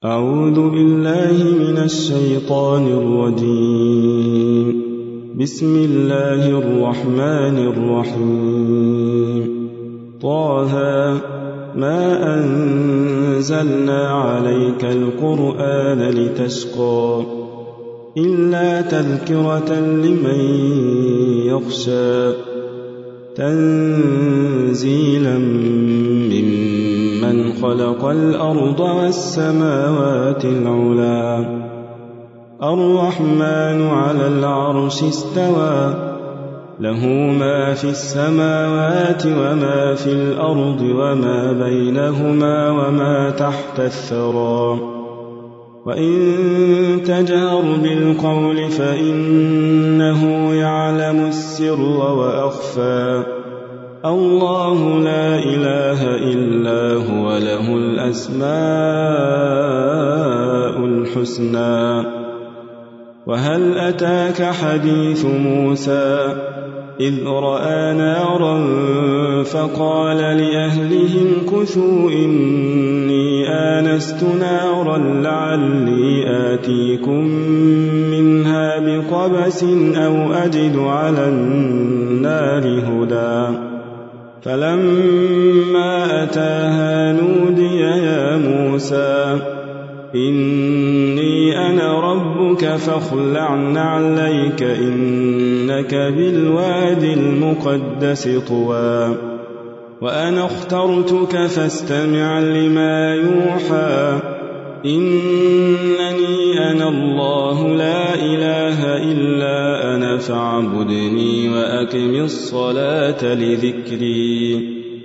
أعوذ بالله من الشيطان الرجيم. بسم الله الرحمن الرحيم. طه ما أنزلنا عليك القرآن لتشقى إلا تذكرة لمن يخشى تنزيلا ممن خلق الأرض والسماوات العلى الرحمن على العرش استوى له ما في السماوات وما في الأرض وما بينهما وما تحت الثرى وإن تجهر بالقول فإنه يعلم السر وأخفى الله لا إله إلا هو له الأسماء الحسنى. وهل أتاك حديث موسى إذ رأى نارا فقال لأهلهم كثوا إني آنست نارا لعلي آتيكم منها بقبس أو أجد على النار هدى فلما أتاها نودي يا موسى إني أنا ربك فاخلع نعليك إنك بالوادي المقدس طوى وأنا اخترتك فاستمع لما يوحى إنني أنا الله لا إله إلا أنا فاعبدني وأقم الصلاة لذكري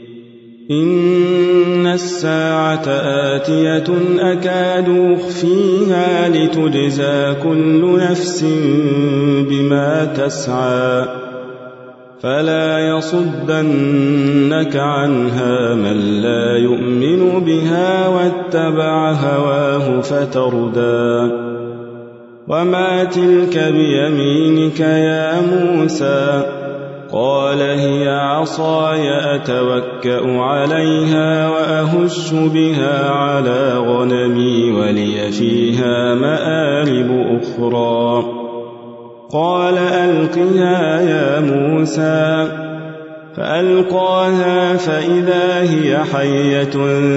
إن الساعة آتية أكاد أخفيها لتجزى كل نفس بما تسعى فلا يصدنك عنها من لا يؤمن بها واتبع هواه فتردى وما تلك بيمينك يا موسى قال هي عصاي أتوكأ عليها وأهش بها على غنمي ولي فيها مآرب أخرى قال ألقها يا موسى فألقاها فإذا هي حية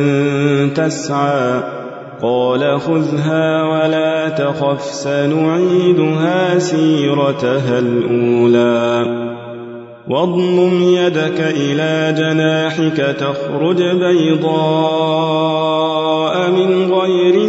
تسعى قال خذها ولا تخف سنعيدها سيرتها الأولى واضمم يدك إلى جناحك تخرج بيضاء من غير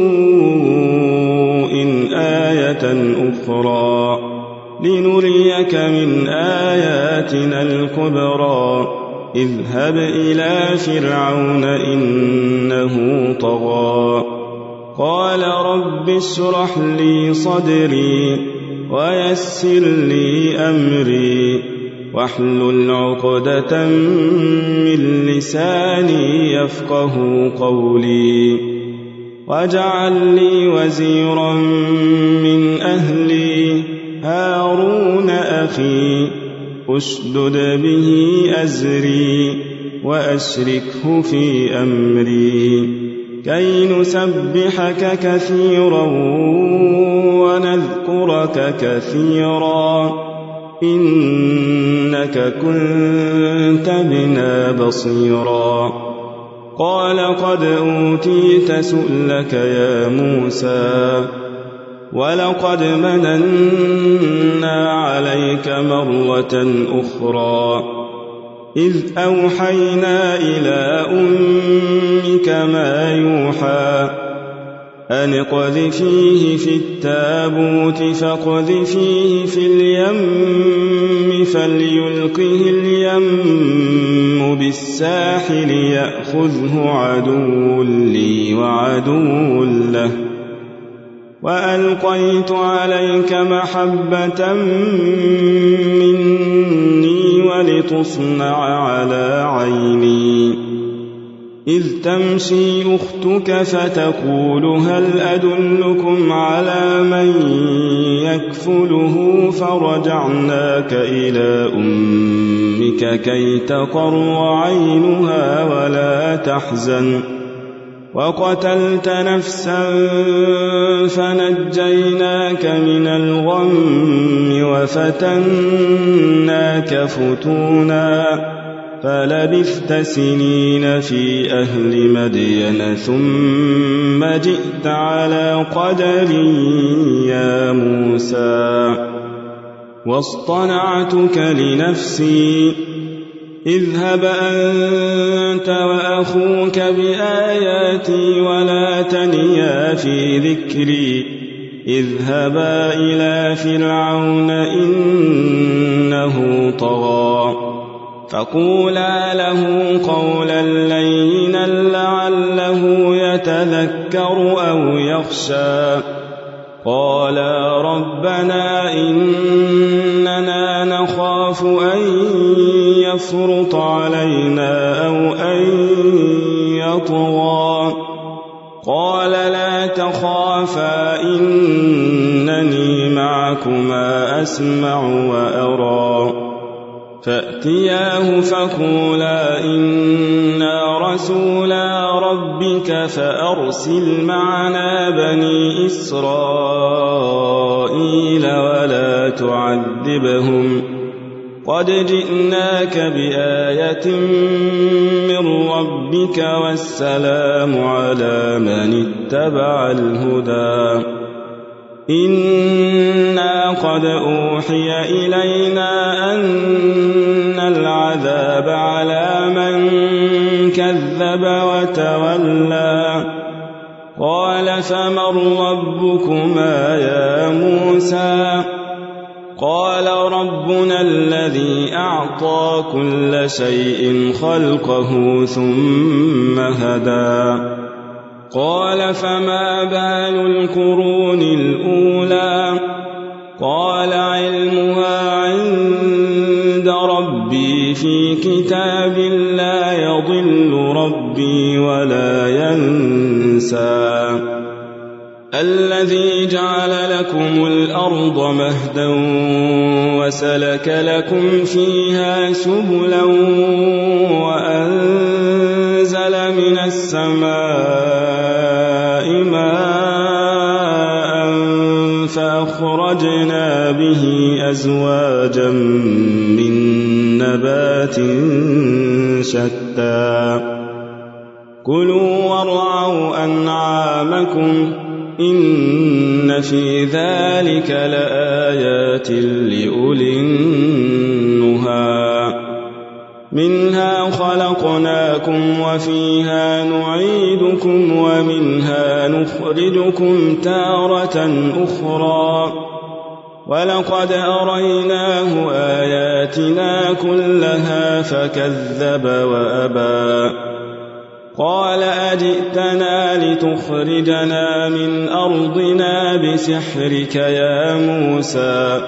سوء آية أخرى لنريك من آياتنا الكبرى اذهب إلى فرعون إنه طغى قال رب اشرح لي صدري ويسر لي أمري واحلل عقدة من لساني يفقه قولي واجعل لي وزيرا من أهلي هارون أخي أشدد به أزري وأشركه في أمري كي نسبحك كثيرا ونذكرك كثيرا إنك كنت بنا بصيرا قال قد أوتيت سؤلك يا موسى ولقد مننا عليك مرة أخرى إذ أوحينا إلى أمك ما يوحى أن اقذفيه في التابوت فاقذفيه في اليم فليلقه اليم بالساحل يأخذه عدو لي وعدو له وألقيت عليك محبة مني ولتصنع على عيني إذ تمشي أختك فتقول هل أدلكم على من يكفله فرجعناك إلى أمك كي تقر عينها ولا تحزن وقتلت نفسا فنجيناك من الغم وفتناك فتونا فلبثت سنين في أهل مدين ثم جئت على قدر يا موسى واصطنعتك لنفسي اذهب أنت وأخوك بآياتي ولا تنيا في ذكري اذهبا إلى فرعون إنه طغى فقولا له قولا لينا لعله يتذكر أو يخشى قالا ربنا إننا نخاف أن يفرط علينا أو أن يطغى قال لا تخافا إنني معكما أسمع وأرى فأتياه فقولا إنا رسولا ربك فأرسل معنا بني إسرائيل ولا تعذبهم قد جئناك بآية من ربك والسلام على من اتبع الهدى إنا قد أوحي إلينا أن العذاب على من كذب وتولى قال فمن ربكما يا موسى قال ربنا الذي أعطى كل شيء خلقه ثم هدى قال فما بال القرون الأولى قال علمها عند ربي في كتاب لا يضل ربي ولا ينسى الذي جعل لكم الأرض مهدا وسلك لكم فيها سبلا وأنزل من السماء ماء فأخرجنا به أزواجا من نبات شتى كلوا وارعوا أنعامكم إن في ذلك لآيات لأولي النهى منها خلقناكم وفيها نعيدكم ومنها نخرجكم تارة أخرى ولقد أريناه آياتنا كلها فكذب وأبى قال أجئتنا لتخرجنا من أرضنا بسحرك يا موسى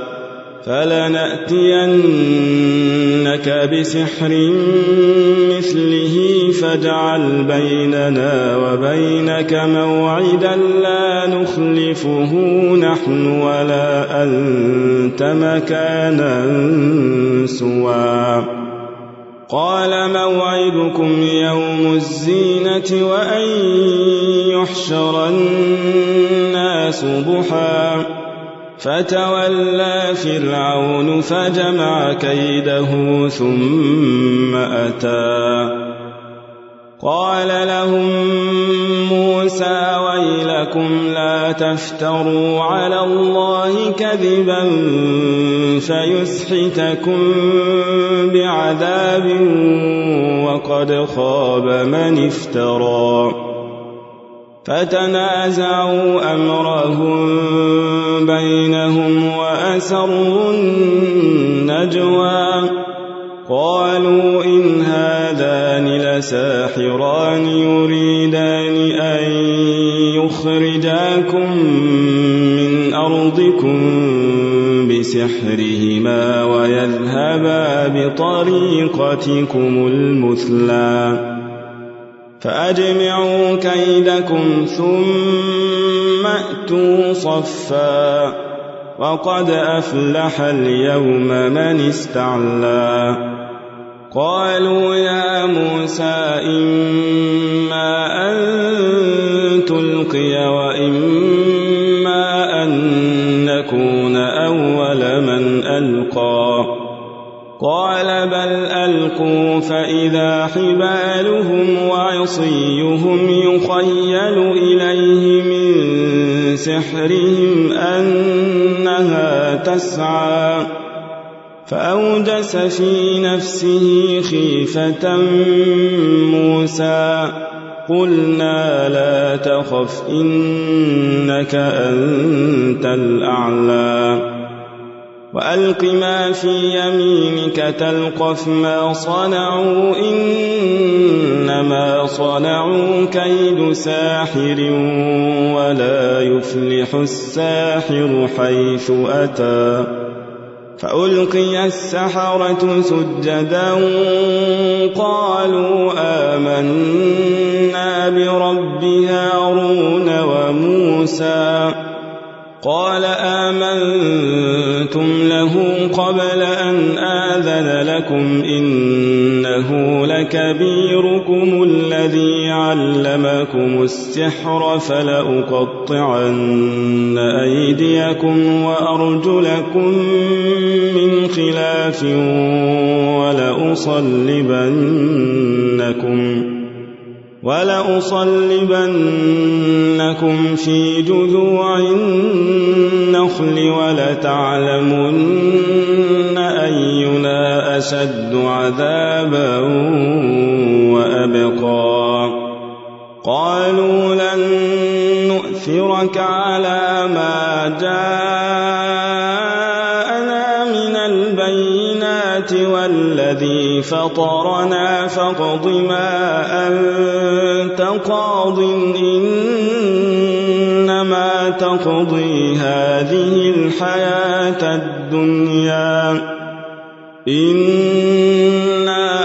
فلنأتينك بسحر مثله فاجعل بيننا وبينك موعدا لا نخلفه نحن ولا أنت مكانا سوى قال موعدكم يوم الزينة وأن يحشر الناس ضحى فتولى فرعون فجمع كيده ثم أتى قال لهم موسى ويلكم لا تفتروا على الله كذبا فيسحتكم بعذاب وقد خاب من افترى فتنازعوا أمرهم بينهم وأسروا النجوى قالوا إن هذان لساحران يريدان أن يخرجاكم من أرضكم بسحرهما ويذهبا بطريقتكم المثلى فأجمعوا كيدكم ثم أتوا صفا وقد أفلح اليوم من استعلى قالوا يا موسى إما أن ألقوا فإذا حبالهم وعصيهم يخيل إليه من سحرهم أنها تسعى فأوجس في نفسه خيفة موسى قلنا لا تخف إنك أنت الأعلى وألق ما في يمينك تلقف ما صنعوا إنما صنعوا كيد ساحر ولا يفلح الساحر حيث أتى فألقي السحرة سجدا قالوا آمنا برب هارون وموسى قال آمنتم له قبل أن آذن لكم إنه لكبيركم الذي علمكم السحر فلأقطعن أيديكم وأرجلكم من خلاف ولأصلبنكم في جذوع النخل ولتعلمن أينا أشد عذابا وأبقى قالوا لن نؤثرك على ما جاءنا من البينات والذي فطرنا فاقض ما أنت قاض إنما تقضي هذه الحياة الدنيا إنا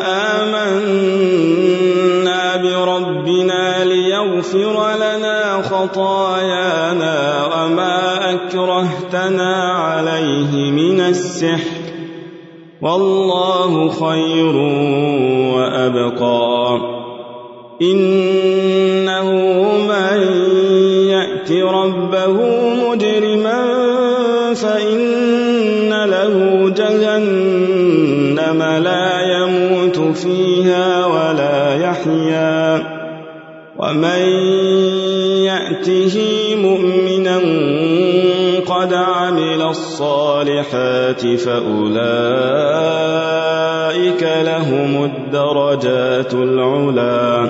آمنا بربنا ليغفر لنا خطايانا وما أكرهتنا عليه من السحر والله خير وأبقى إنه من يأت ربه مجرما فإن له جهنم لا يموت فيها ولا يحيا ومن يأته مؤمنا قد عمل الصالحات فأولئك لهم الدرجات العلى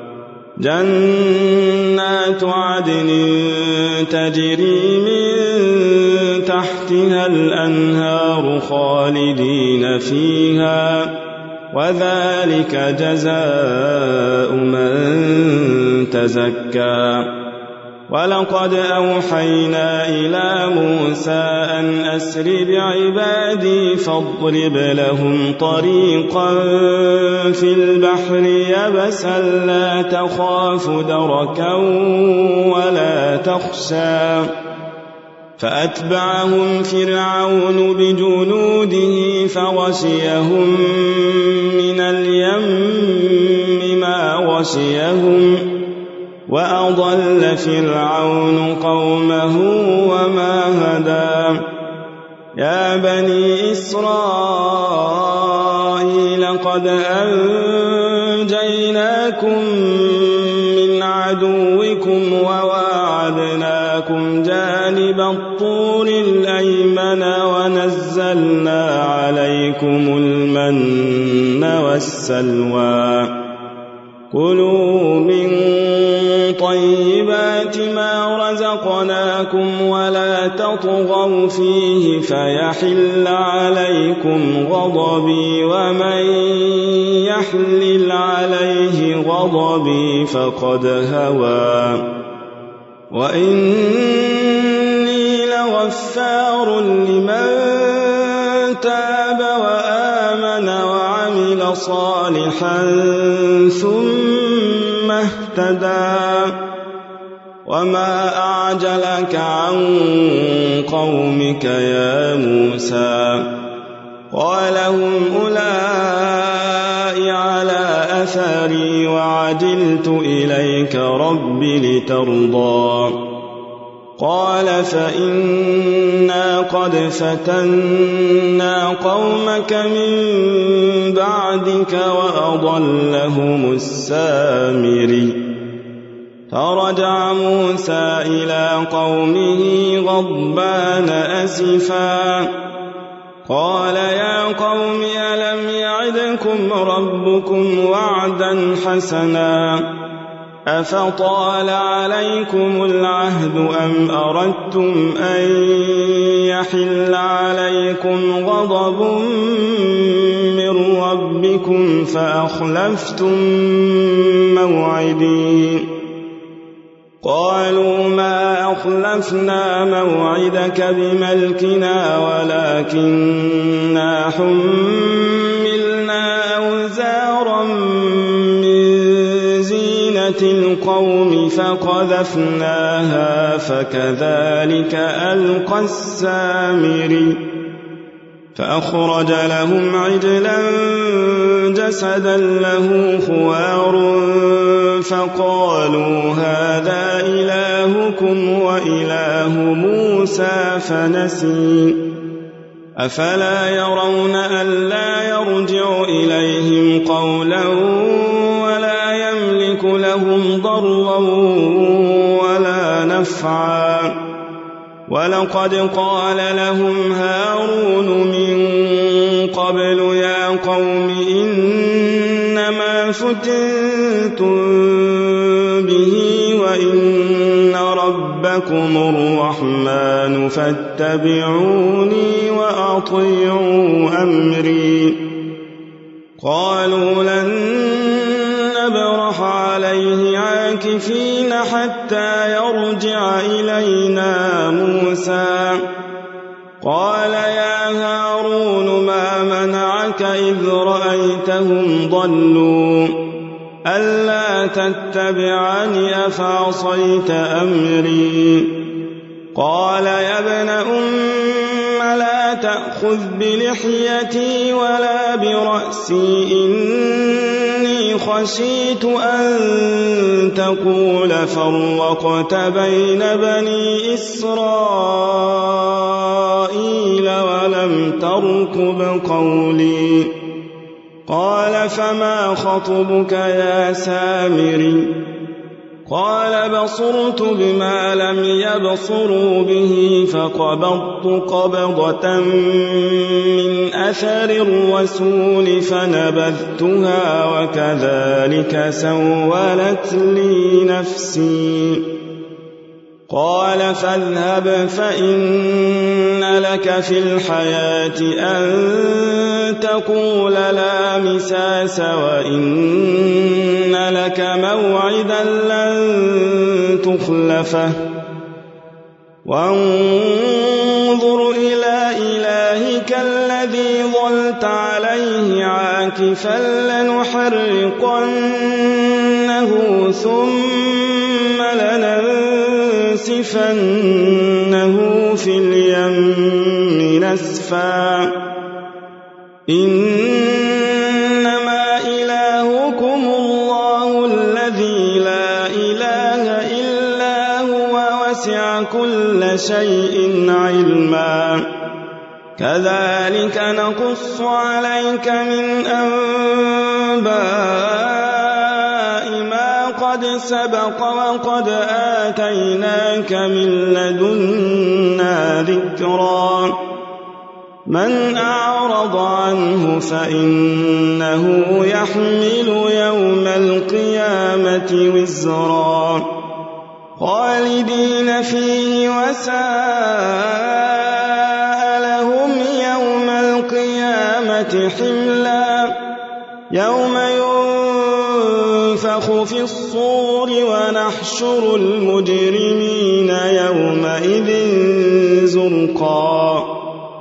جنات عدن تجري من تحتها الأنهار خالدين فيها وذلك جزاء من تزكى ولقد أوحينا إلى موسى أن أسر بعبادي فاضرب لهم طريقا في البحر يبسا لا تخاف دركا ولا تخشى فأتبعهم فرعون بجنوده فغشيهم من اليم ما غشيهم وأضل فرعون قومه وما هدى يا بني إسرائيل قد أنجيناكم من عدوكم وواعدناكم جانب الطور الأيمن ونزلنا عليكم المن والسلوى كلوا من طيبات ما رزقناكم ولا تطغوا فيه فيحل عليكم غضبي ومن يحلل عليه غضبي فقد هوى وإني لغفار لمن تاب وآمن وعمل صالحا ثم اهتدى وما أعجلك عن قومك يا موسى قال هم أولئك على أثري وعجلت إليك رب لترضى قال فإنا قد فتنا قومك من بعدك وأضلهم السامري فرجع موسى إلى قومه غضبان أسفا قال يا قوم ألم يعدكم ربكم وعدا حسنا أفطال عليكم العهد أم أردتم أن يحل عليكم غضب من ربكم فأخلفتم موعدي قالوا ما أخلفنا موعدك بملكنا ولكننا حملنا أوزارا القوم فقذفناها فكذلك ألقى السامري فأخرج لهم عجلا جسدا له خوار فقالوا هذا إلهكم وإله موسى فنسي أفلا يرون ألا يرجع إليهم قولا لهم ضرا ولا نفعا ولقد قال لهم هارون من قبل يا قوم إنما فتنتم به وإن ربكم الرحمن فاتبعوني وأطيعوا أمري قالوا لن نبرح عليه عاكفين حتى يرجع إلينا موسى قال يا هارون ما منعك إذ رأيتهم ضلوا ألا تتبعني أفعصيت أمري قال يا ابن لا تأخذ بلحيتي ولا برأسي إني خشيت أن تقول فرقت بين بني إسرائيل ولم ترقب قولي قال فما خطبك يا سامري قال بصرت بما لم يبصروا به فقبضت قبضة من أثر الرسول فنبذتها وكذلك سولت لي نفسي قال فاذهب فإن لك في الحياة أن تقول لا مساس وإن لك موعدا لن تخلفه وانظر إلى إلهك الذي ظلت عليه عاكفا لنحرقنه ثم لننسفنه في اليم نسفا إنما إلهكم الله الذي لا إله إلا هو وسع كل شيء علما كذلك نقص عليك من أنباء ما قد سبق وقد آتيناك من لدنا ذكرا من أعرض عنه فإنه يحمل يوم القيامة وزرا خالدين فيه وساء لهم يوم القيامة حملا يوم ينفخ في الصور ونحشر المجرمين يومئذ زرقا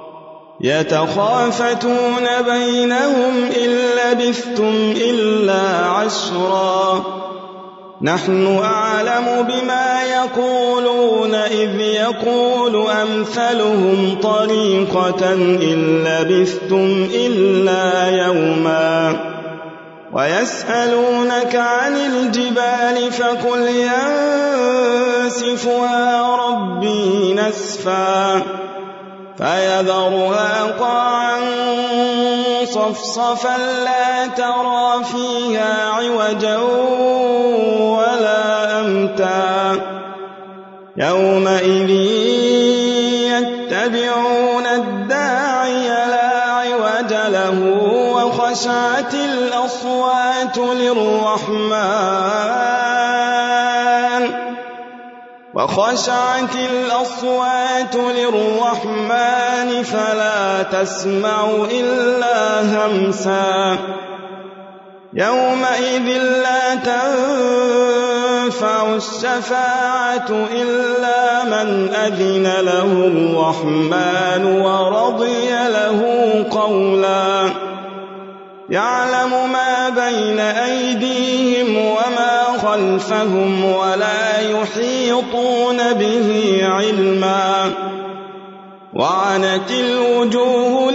يتخافتون بينهم إن لبثتم إلا عشرا نحن أعلم بما يقولون إذ يقول أمثلهم طريقة إن لبثتم إلا يوما ويسألونك عن الجبال فقل ينسفها ربي نسفا فيذرها قاعا صفصفا لا ترى فيها عوجا ولا أمتا يومئذ يتبعون الداعي لا عوج له وخشعت الأصوات للرحمن فلا تسمع إلا همسا يومئذ لا تنفع الشفاعة إلا من أذن له الرحمن ورضي له قولا يعلم ما بين أيديهم وما خلفهم ولا يحيطون به علما وعنت الوجوه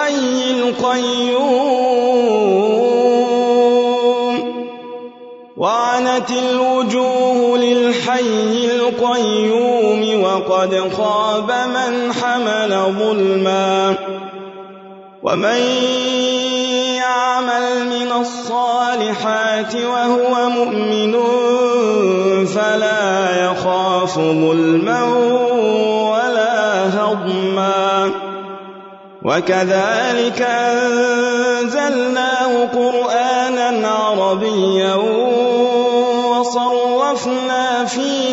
للحي القيوم وقد خاب من حمل ظلما ومن يعمل من الصالحات وهو مؤمن فلا يخاف ظلما ولا هضما وكذلك أنزلناه قرآنا عربيا وصرفنا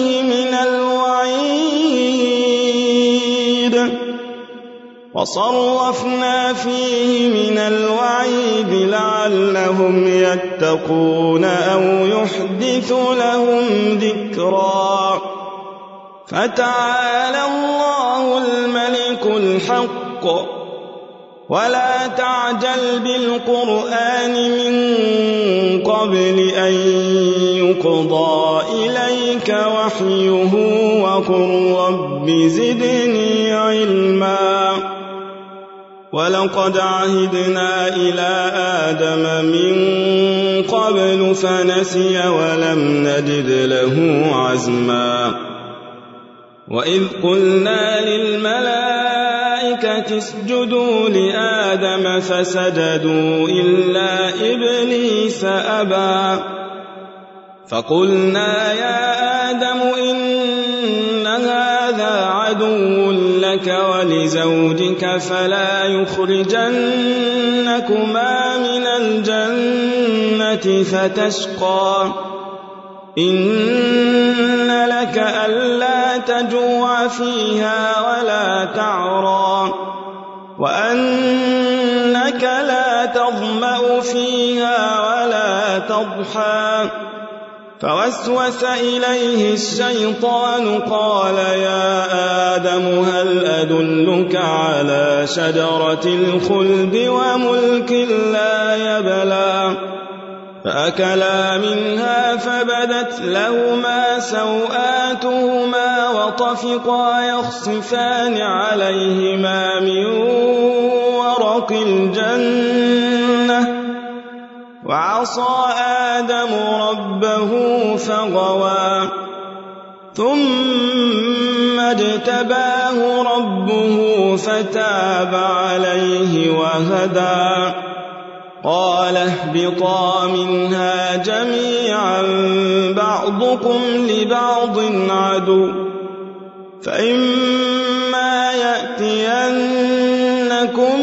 فيه من الوعيد لعلهم يتقون أو يحدث لهم ذكرا فتعالى الله الملك الحق ولا تعجل بالقرآن من قبل أن يقضى إليك وحيه وقل رب زدني علما ولقد عهدنا إلى آدم من قبل فنسي ولم نجد له عزما وإذ قلنا للملائكة اسجدوا لآدم فسجدوا إلا إبليس أبى فقلنا يا آدم إن هذا عدو لك ولزوجك فلا يخرجنكما من الجنة فتشقى إن لك ألا تجوع فيها ولا تعرى وأنك لا تظمأ فيها ولا تضحى فوسوس إليه الشيطان قال يا آدم هل أدلك على شجرة الخلد وملك لا يبلى فأكلا منها فبدت لهما سوآتهما وطفقا يخصفان عليهما من ورق الجنة وعصى آدم ربه فغوى ثم اجتباه ربه فتاب عليه وهدى قال اهبطا منها جميعا بعضكم لبعض عدو فإما يأتينكم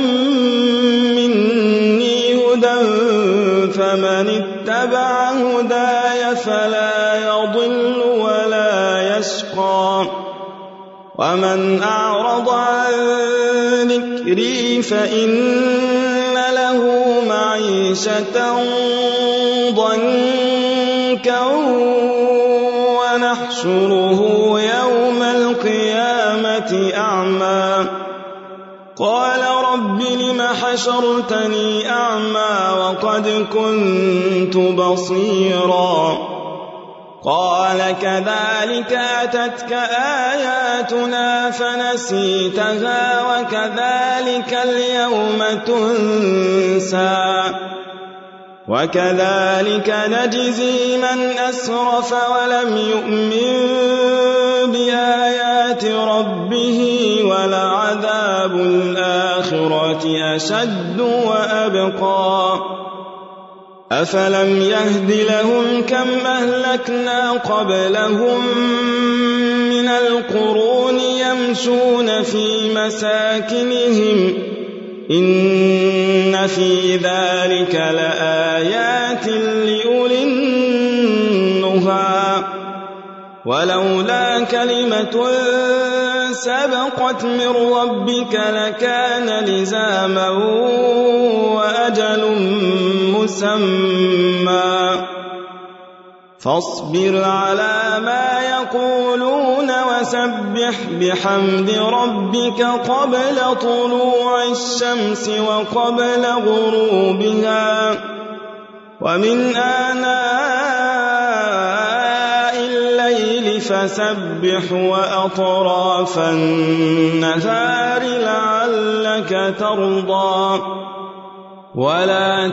مني هدى فمن اتبع هداي فلا يضل ولا يشقى ومن أعرض عن ذكري فإن له معيشة ضنكا ونحشره يوم القيامة أعمى قال رب لم حشرتني أعمى وقد كنت بصيرا قال كذلك أتتك آياتنا فنسيتها وكذلك اليوم تنسى وكذلك نجزي من أسرف ولم يؤمن بآيات ربه ولعذاب الآخرة أشد وأبقى أفلم يهد لهم كم أهلكنا قبلهم من القرون يمشون في مساكنهم إن في ذلك لآيات لأولي النهى ولولا كلمة سبقت من ربك لكان لزاما وأجل مسمى فاصبر على ما يقولون وسبح بحمد ربك قبل طلوع الشمس وقبل غروبها ومن آناء الليل فسبح وأطراف النهار لعلك ترضى ولا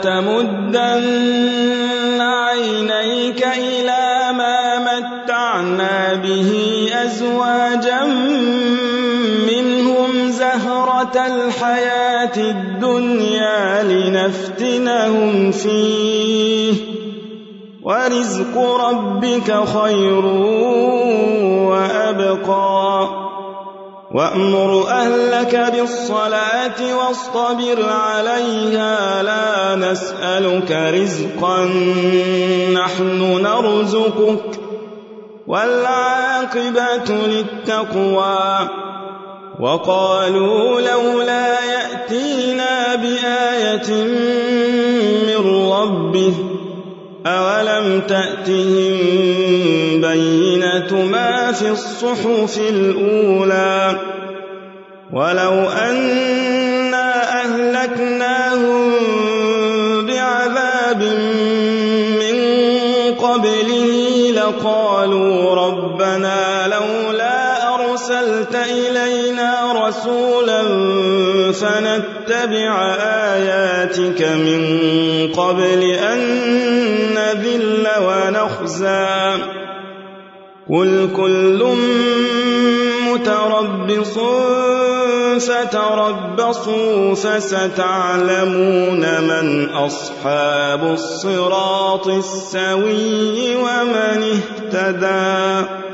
تمدن عينيك إلى ما متعنا به أزواجا منهم زهرة الحياة الدنيا لنفتنهم فيه ورزق ربك خير وأبقى وأمر أهلك بالصلاة واصطبر عليها لا نسألك رزقا نحن نرزقك والعاقبة للتقوى وقالوا لولا يأتينا بآية من ربه أولم تأتهم بينة ما في الصحف الأولى ولو أنا أهلكناهم بعذاب من قبله لقالوا ربنا لولا أرسلت إلينا رسولا فنتبع آياتك من قبل أن نذل ونخزى قل كل متربص فتربصوا فستعلمون من أصحاب الصراط السوي ومن اهتدى